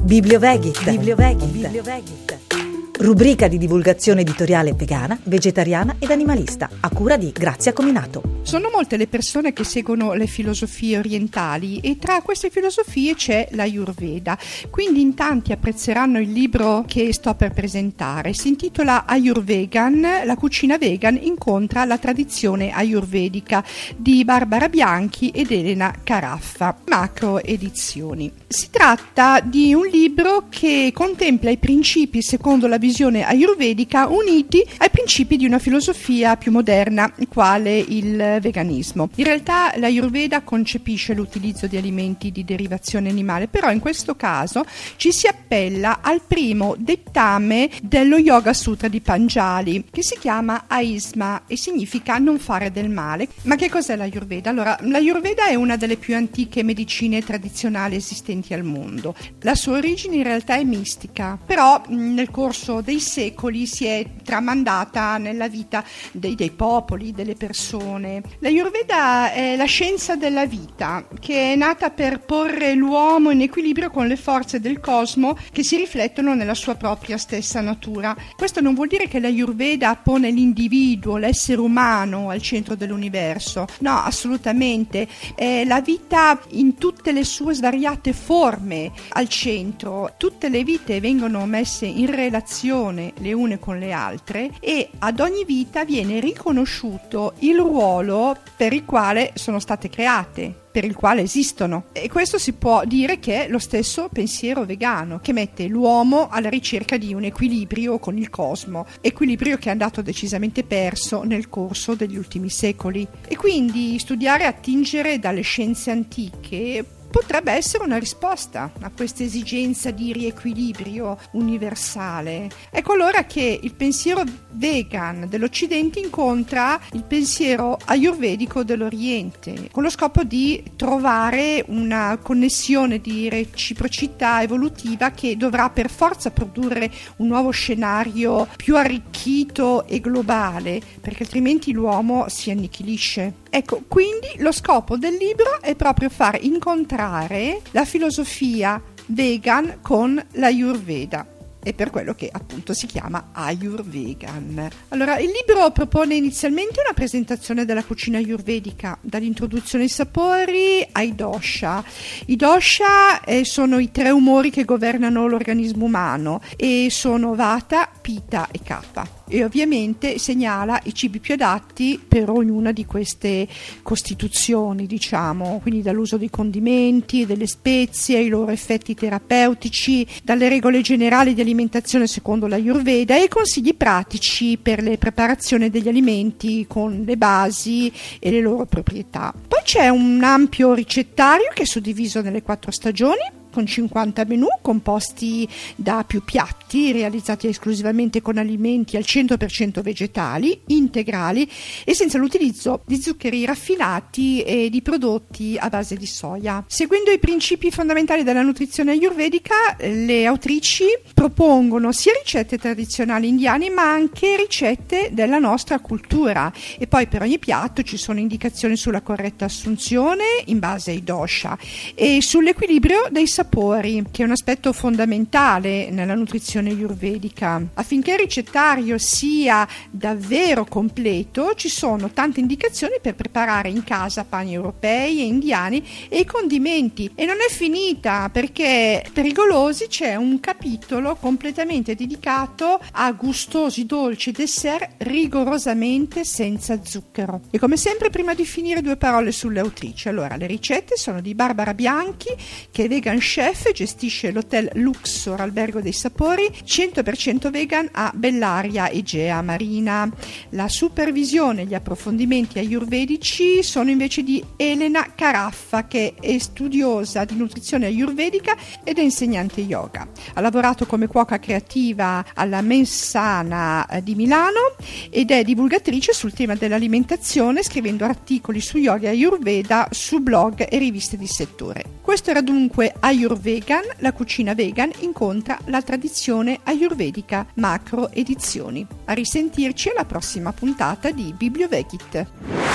Bibliovegit. Rubrica di divulgazione editoriale vegana, vegetariana ed animalista, a cura di Grazia Cominato. Sono molte le persone che seguono le filosofie orientali e tra queste filosofie c'è l'Ayurveda, quindi in tanti apprezzeranno il libro che sto per presentare. Si intitola Ayurvegan, la cucina vegan incontra la tradizione ayurvedica di Barbara Bianchi ed Elena Caraffa, Macro Edizioni. Si tratta di un libro che contempla i principi secondo la visione ayurvedica uniti ai principi di una filosofia più moderna, quale il veganismo. In realtà l'Ayurveda concepisce l'utilizzo di alimenti di derivazione animale, però in questo caso ci si appella al primo dettame dello Yoga Sutra di Panjali, che si chiama Aisma e significa non fare del male. Ma che cos'è l'Ayurveda? Allora, l'Ayurveda è una delle più antiche medicine tradizionali esistenti al mondo. La sua origine in realtà è mistica, però nel corso dei secoli si è tramandata nella vita dei popoli, delle persone. L'Ayurveda è la scienza della vita, che è nata per porre l'uomo in equilibrio con le forze del cosmo che si riflettono nella sua propria stessa natura. Questo non vuol dire che l'Ayurveda pone l'individuo, l'essere umano al centro dell'universo. No, assolutamente. È la vita in tutte le sue svariate forme al centro. Tutte le vite vengono messe in relazione le une con le altre e ad ogni vita viene riconosciuto il ruolo per il quale sono state create, per il quale esistono. E questo si può dire che è lo stesso pensiero vegano, che mette l'uomo alla ricerca di un equilibrio con il cosmo, equilibrio che è andato decisamente perso nel corso degli ultimi secoli. E quindi studiare e attingere dalle scienze antiche potrebbe essere una risposta a questa esigenza di riequilibrio universale. Ecco allora che il pensiero vegan dell'Occidente incontra il pensiero ayurvedico dell'Oriente, con lo scopo di trovare una connessione di reciprocità evolutiva che dovrà per forza produrre un nuovo scenario più arricchito e globale, perché altrimenti l'uomo si annichilisce. Ecco, quindi lo scopo del libro è proprio far incontrare la filosofia vegan con l'Ayurveda. E per quello che appunto si chiama Ayurvegan. Allora, il libro propone inizialmente una presentazione della cucina ayurvedica, dall'introduzione ai sapori ai dosha. I dosha sono i 3 umori che governano l'organismo umano e sono Vata, Pitta e Kapha. E ovviamente segnala i cibi più adatti per ognuna di queste costituzioni, diciamo, quindi dall'uso dei condimenti, delle spezie, ai loro effetti terapeutici, dalle regole generali di alimentazione secondo l'Ayurveda e consigli pratici per le preparazioni degli alimenti con le basi e le loro proprietà. Poi c'è un ampio ricettario che è suddiviso nelle 4 stagioni, con 50 menù composti da più piatti realizzati esclusivamente con alimenti al 100% vegetali, integrali e senza l'utilizzo di zuccheri raffinati e di prodotti a base di soia. Seguendo i principi fondamentali della nutrizione ayurvedica, le autrici propongono sia ricette tradizionali indiane ma anche ricette della nostra cultura e poi per ogni piatto ci sono indicazioni sulla corretta assunzione in base ai dosha e sull'equilibrio dei sapori, che è un aspetto fondamentale nella nutrizione ayurvedica. Affinché il ricettario sia davvero completo, ci sono tante indicazioni per preparare in casa pani europei e indiani e i condimenti. E non è finita, perché per i golosi c'è un capitolo completamente dedicato a gustosi dolci dessert rigorosamente senza zucchero. E come sempre, prima di finire, 2 parole sulle autrici. Allora, le ricette sono di Barbara Bianchi, che è vegan chef, gestisce l'hotel Luxor Albergo dei Sapori, 100% vegan a Bellaria Egea Marina. La supervisione e gli approfondimenti ayurvedici sono invece di Elena Caraffa, che è studiosa di nutrizione ayurvedica ed è insegnante yoga. Ha lavorato come cuoca creativa alla Mensana di Milano ed è divulgatrice sul tema dell'alimentazione, scrivendo articoli su yoga e ayurveda su blog e riviste di settore. Questo era dunque Ayurvegan, la cucina vegan incontra la tradizione ayurvedica, Macro Edizioni. A risentirci alla prossima puntata di Bibliovegit.